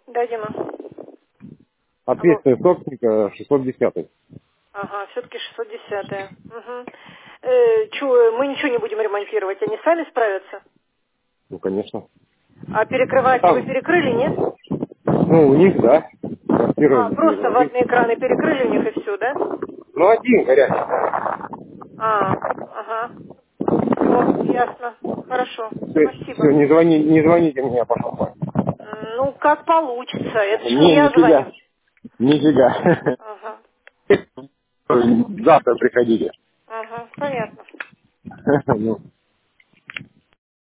Да, Дима. Алло. Ответственный собственник 610. Ага, все-таки 610-я. Угу. Мы ничего не будем ремонтировать, они сами справятся? Ну, конечно. А перекрывать вы Там, перекрыли, нет? ну, у них, да. Квартира А, не просто говорит. ватные экраны перекрыли у них и все, да? Ну, один горячий. А, ага. Все, ясно. Хорошо. Все, Спасибо. не звоните мне, пожалуйста. Ну, как получится. Это ж не Не, я нифига. звоню. Нифига. Ага. Завтра приходите. Ага, понятно. Ну,